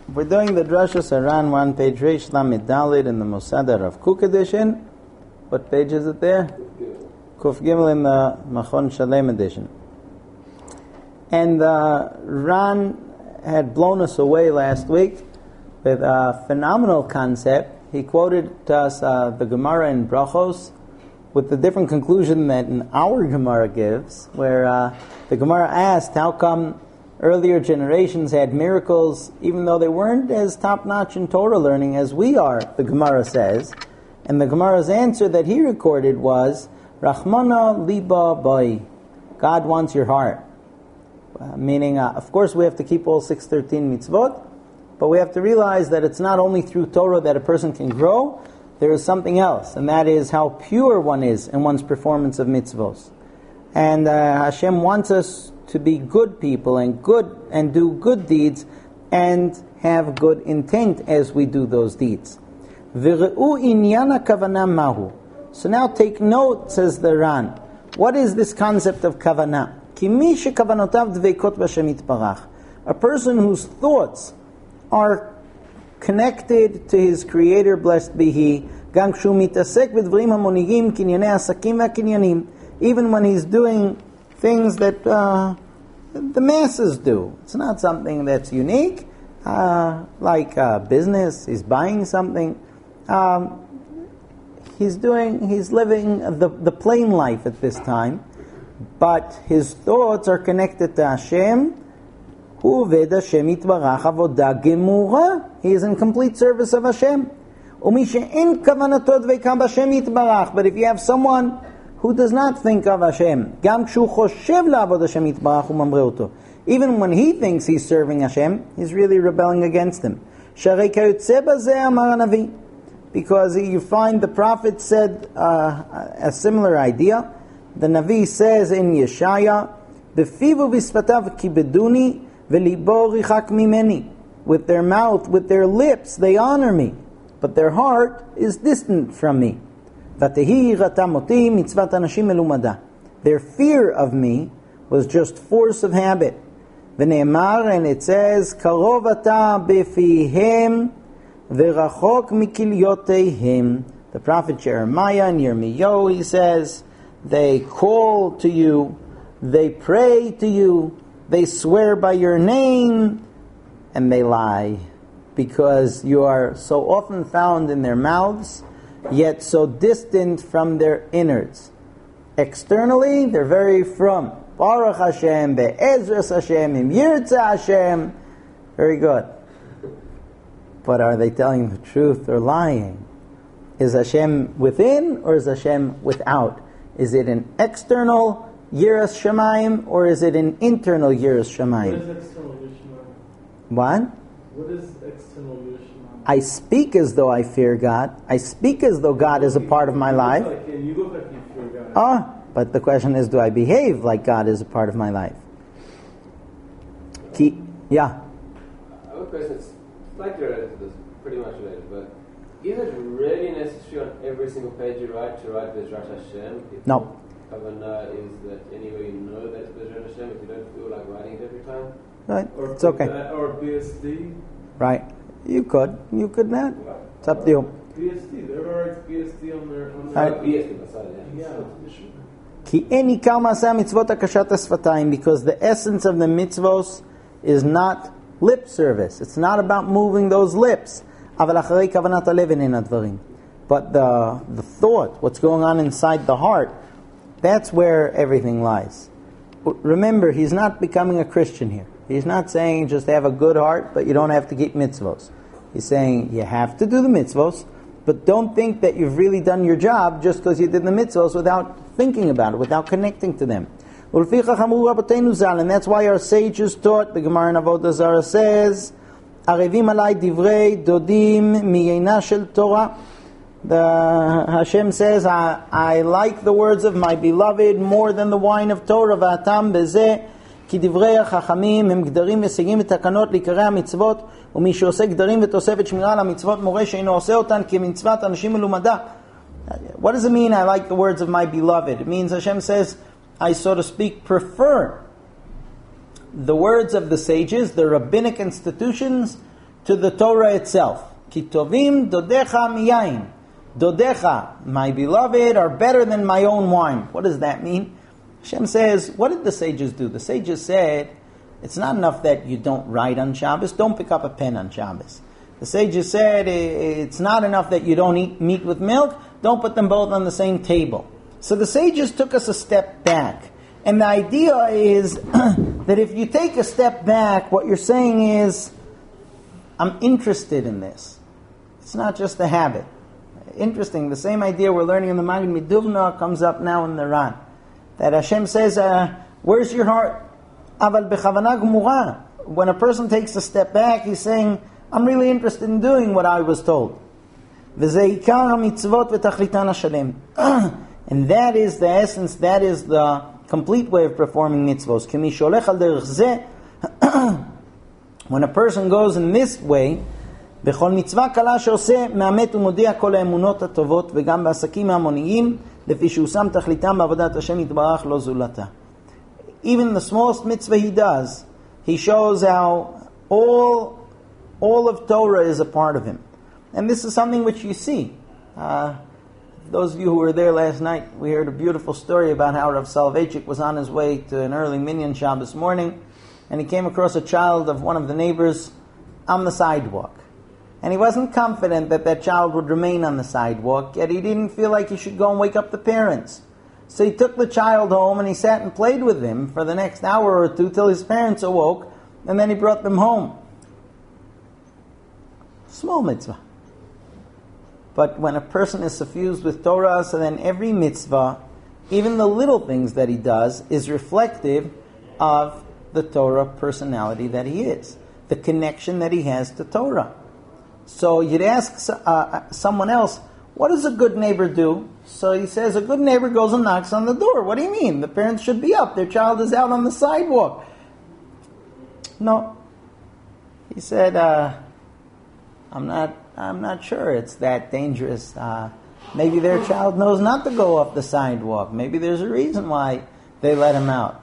We're doing the Drashas Haran, one page Reish Lamed Daled in the Mosada Rav Kook edition. What page is it there? Kuf Gimel in the Machon Shalem edition. And Ran had blown us away last week with a phenomenal concept. He quoted to us the Gemara in Brachos with the different conclusion that our Gemara gives, where the Gemara asked how come earlier generations had miracles even though they weren't as top-notch in Torah learning as we are, the Gemara says. And the Gemara's answer that he recorded was, Rachmana liba bai. God wants your heart. Meaning, of course we have to keep all 613 mitzvot, but we have to realize that it's not only through Torah that a person can grow, there is something else, and that is how pure one is in one's performance of mitzvos. And Hashem wants us to be good people and do good deeds and have good intent as we do those deeds. V're'u inyana kavanah mahu. So now take note, says the Ran. What is this concept of kavanah? Ki mi shekavanotav dveikot b'Hashem yitbarach. A person whose thoughts are connected to his Creator, blessed be He, gam kshu mitasek b'dvarim hamonigim kinyanei asakim v'kinyanim. Even when he's doing things that the masses do. It's not something that's unique, like business. He's buying something. He's living the plain life at this time, but his thoughts are connected to Hashem. He is in complete service of Hashem. But if you have someone who does not think of Hashem, even when he thinks he's serving Hashem, he's really rebelling against him. Because you find the prophet said a similar idea. The Navi says in Yeshaya, with their mouth, with their lips, they honor me, but their heart is distant from me. Their fear of me was just force of habit. And it says, the prophet Jeremiah and Yirmiyahu, he says, they call to you, they pray to you, they swear by your name, and they lie, because you are so often found in their mouths, yet so distant from their innards. Externally, they're very from Baruch Hashem, Be'ezras Hashem, Im Yirtzeh Hashem. Very good. But are they telling the truth or lying? Is Hashem within or is Hashem without? Is it an external Yiras Shamayim or is it an internal Yiras Shamayim? What is external Yiras Shamayim? What? What is external Yiras Shamayim? I speak as though I fear God. I speak as though God is a part of my life. You look like you fear God. But the question is, do I behave like God is a part of my life? Yeah. I have a question. It's slightly related to this, pretty much related, but is it really necessary on every single page you write to write Bezrat Hashem? No. Kavanah is that anyway you know that's Bezrat Hashem if you don't feel like writing it every time? Right. Or it's okay. Or BSD? Right. You could not. It's up to you. BSD. They writes BSD on their BSD beside it. Yeah. Because the essence of the mitzvos is not lip service. It's not about moving those lips. But the thought, what's going on inside the heart, that's where everything lies. Remember, he's not becoming a Christian here. He's not saying just have a good heart, but you don't have to keep mitzvos. He's saying you have to do the mitzvos, but don't think that you've really done your job just because you did the mitzvos without thinking about it, without connecting to them. And that's why our sages taught, the Gemara in Avodah Zarah says, Arevim alai divrei dodim miyena shel Torah. The Hashem says, I like the words of my beloved more than the wine of Torah. V'atam bezeh כי דברי החכמים הם גדרים וסייגים ותקנות לעיקרי המצוות, ומי שעושה גדרים ותוספת שמירה על המצוות מורה שאינו עושה אותן כמצוות אנשים מלומדה. What does it mean, I like the words of my beloved? It means Hashem says, I, so to speak, prefer the words of the sages, the rabbinic institutions, to the Torah itself. Ki tovim dodecha miyain. Dodecha, my beloved, are better than my own wine. What does that mean? Hashem says, what did the sages do? The sages said, it's not enough that you don't write on Shabbos, don't pick up a pen on Shabbos. The sages said, it's not enough that you don't eat meat with milk, don't put them both on the same table. So the sages took us a step back. And the idea is that if you take a step back, what you're saying is, I'm interested in this. It's not just a habit. Interesting, the same idea we're learning in the Maggid Miduvna comes up now in the Ran. That Hashem says, where's your heart? Aval bechavana gmura. When a person takes a step back, he's saying, I'm really interested in doing what I was told. V'zeh ikar hamitzvot v'tachlitan hashalem. And that is the essence, that is the complete way of performing mitzvos. K'mi sholech al derech zeh. When a person goes in this way, בכל מצווה קלה שעושה, מאמת ומודיע כל האמונות הטובות, וגם בעסקים ההמוניים, לפי שהוא שם תכליתם בעבודת השם יתברך לא זולתה. Even the smallest mitzvah he does, he shows how all of Torah is a part of him. And this is something which you see. Those of you who were there last night, we heard a beautiful story about how Rav Soloveitchik was on his way to an early Minyan Shabbos morning, and he came across a child of one of the neighbors on the sidewalk. And he wasn't confident that that child would remain on the sidewalk, yet he didn't feel like he should go and wake up the parents. So he took the child home and he sat and played with him for the next hour or two till his parents awoke, and then he brought them home. Small mitzvah. But when a person is suffused with Torah, so then every mitzvah, even the little things that he does, is reflective of the Torah personality that he is, the connection that he has to Torah. So you'd ask someone else, what does a good neighbor do? So he says, a good neighbor goes and knocks on the door. What do you mean? The parents should be up. Their child is out on the sidewalk. No. He said, I'm not sure it's that dangerous. Maybe their child knows not to go off the sidewalk. Maybe there's a reason why they let him out.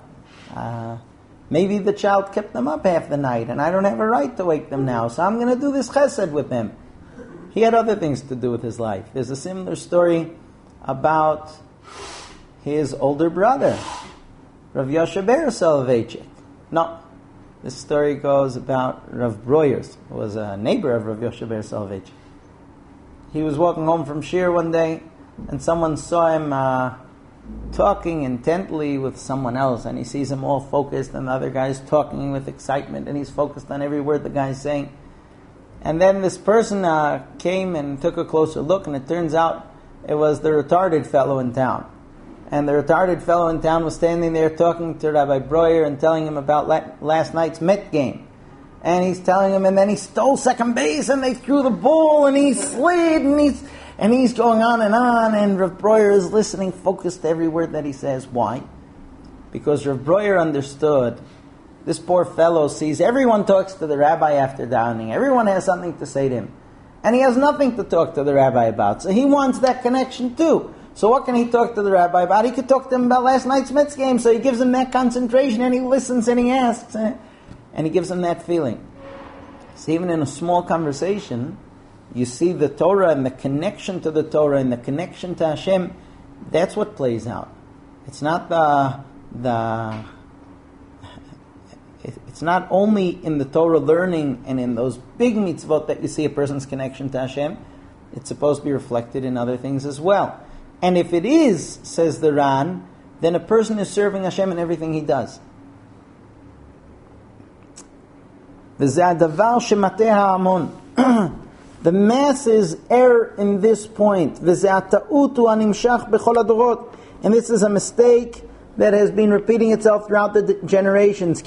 Maybe the child kept them up half the night, and I don't have a right to wake them now, so I'm going to do this chesed with them. He had other things to do with his life. There's a similar story about his older brother, Rav Yoshe Ber Soloveitchik. No, this story goes about Rav Breuers, who was a neighbor of Rav Yoshe Ber Soloveitchik. He was walking home from Shir one day, and someone saw him talking intently with someone else, and he sees him all focused, and the other guy's talking with excitement, and he's focused on every word the guy's saying. And then this person came and took a closer look, and it turns out it was the retarded fellow in town. And the retarded fellow in town was standing there talking to Rabbi Breuer and telling him about last night's Met game. And he's telling him, and then he stole second base, and they threw the ball, and he slid, and he's going on, and Rav Breuer is listening, focused to every word that he says. Why? Because Rav Breuer understood, this poor fellow sees everyone talks to the rabbi after davening. Everyone has something to say to him. And he has nothing to talk to the rabbi about. So he wants that connection too. So what can he talk to the rabbi about? He could talk to him about last night's Mets game. So he gives him that concentration, and he listens, and he asks, and he gives him that feeling. So even in a small conversation, you see the Torah and the connection to the Torah and the connection to Hashem. That's what plays out. It's not it's not only in the Torah learning and in those big mitzvot that you see a person's connection to Hashem. It's supposed to be reflected in other things as well. And if it is, says the Ran, then a person is serving Hashem in everything he does. The masses err in this point. And this is a mistake that has been repeating itself throughout the generations.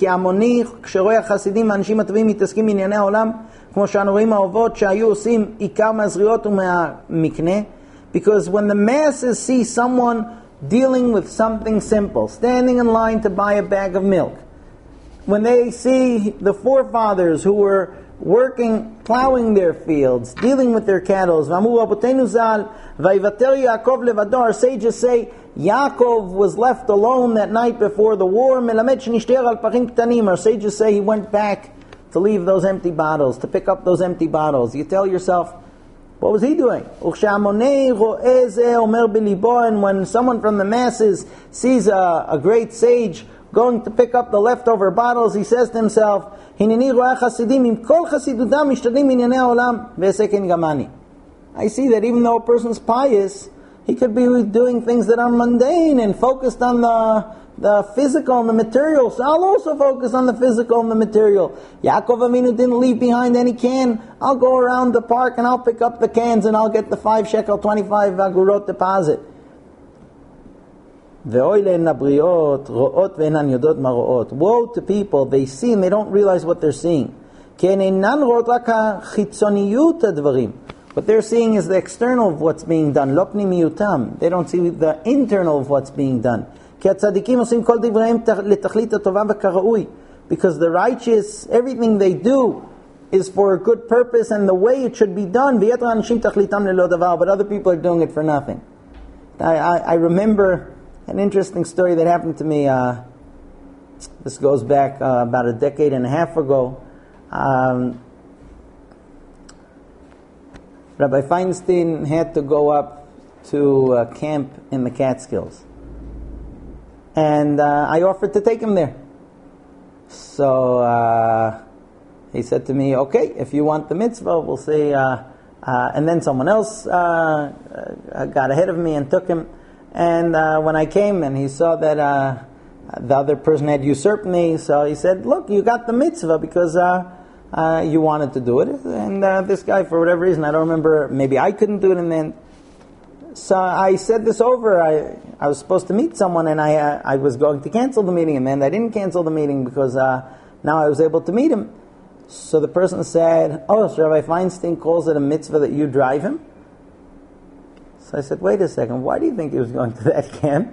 Because when the masses see someone dealing with something simple, standing in line to buy a bag of milk, when they see the forefathers who were working, plowing their fields, dealing with their cattle, our sages say Yaakov was left alone that night before the war. Our sages say he went back to leave those empty bottles, to pick up those empty bottles. You tell yourself, what was he doing? And when someone from the masses sees a great sage going to pick up the leftover bottles, he says to himself, I see that even though a person's pious, he could be doing things that are mundane and focused on the physical and the material. So I'll also focus on the physical and the material. Yaakov Avinu didn't leave behind any can. I'll go around the park and I'll pick up the cans and I'll get the 5 shekel 25 agurot deposit. Woe to people, they see and they don't realize what they're seeing. What they're seeing is the external of what's being done. They don't see the internal of what's being done. Because the righteous, everything they do is for a good purpose and the way it should be done. But other people are doing it for nothing. I remember an interesting story that happened to me. This goes back about a decade and a half ago. Rabbi Feinstein had to go up to a camp in the Catskills. And I offered to take him there. So he said to me, okay, if you want the mitzvah, we'll see. And then someone else got ahead of me and took him. And when I came and he saw that the other person had usurped me, so he said, look, you got the mitzvah because you wanted to do it. And this guy, for whatever reason, I don't remember, maybe I couldn't do it in the end. So I said this over. I was supposed to meet someone, and I was going to cancel the meeting, and then I didn't cancel the meeting because now I was able to meet him. So the person said, oh, so Rabbi Feinstein calls it a mitzvah that you drive him? So I said, wait a second, why do you think he was going to that camp?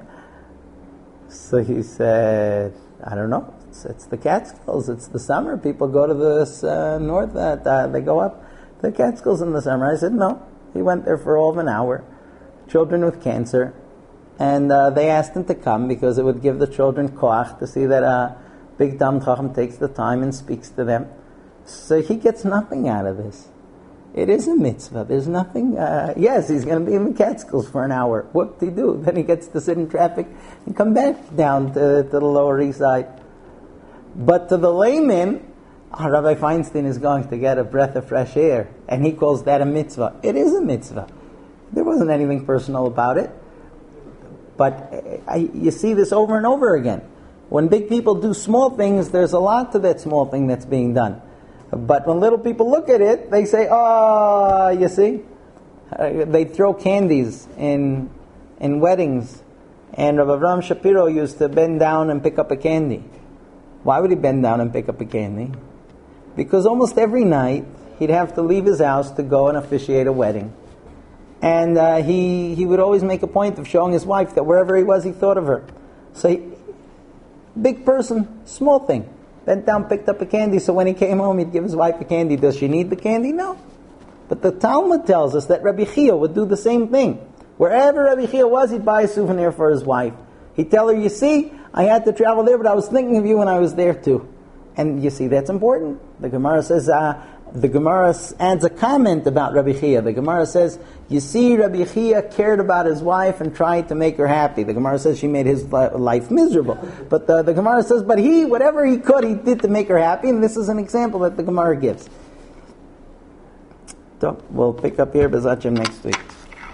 So he said, I don't know. It's the Catskills. It's the summer. People go to this north. They go up the Catskills in the summer. I said, no. He went there for all of an hour. Children with cancer. And they asked him to come because it would give the children koach to see that a big Talmid Chacham takes the time and speaks to them. So he gets nothing out of this. It is a mitzvah. There's nothing. Yes, he's going to be in the Catskills for an hour. What did he do? Then he gets to sit in traffic and come back down to the Lower East Side. But to the layman, Rabbi Feinstein is going to get a breath of fresh air, and he calls that a mitzvah. It is a mitzvah. There wasn't anything personal about it. But you see this over and over again. When big people do small things, there's a lot to that small thing that's being done. But when little people look at it, they say, oh, you see? They throw candies in weddings. And Rabbi Avraham Shapiro used to bend down and pick up a candy. Why would he bend down and pick up a candy? Because almost every night, he'd have to leave his house to go and officiate a wedding. And he would always make a point of showing his wife that wherever he was, he thought of her. So big person, small thing. Bent down, picked up a candy, so when he came home, he'd give his wife a candy. Does she need the candy? No. But the Talmud tells us that Rabbi Chia would do the same thing. Wherever Rabbi Chia was, he'd buy a souvenir for his wife. He'd tell her, you see, I had to travel there, but I was thinking of you when I was there too. And you see, that's important. The Gemara says, the Gemara adds a comment about Rabbi Chia. The Gemara says, you see, Rabbi Chia cared about his wife and tried to make her happy. The Gemara says she made his life miserable. But the Gemara says, but he, whatever he could, he did to make her happy. And this is an example that the Gemara gives. So we'll pick up here, B'ezrat Hashem, next week.